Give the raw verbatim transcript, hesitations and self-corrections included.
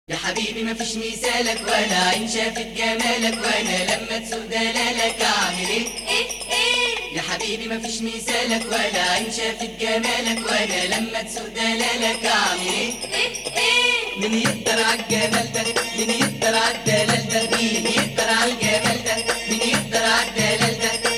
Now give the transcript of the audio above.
يا حبيبي مفيش مثالك ولا عين شافت جمالك، وانا لما تسوق دلالك اعمل ايه؟ ايه ايه يا حبيبي مفيش مثالك ولا عين شافت جمالك، وانا لما تسوق دلالك اعمل ايه؟ ايه ايه مين يقدر عالجمال ده؟ مين يقدر عالدلال ده؟ مين يقدر عالجمال ده؟ مين يقدر عالدلال ده؟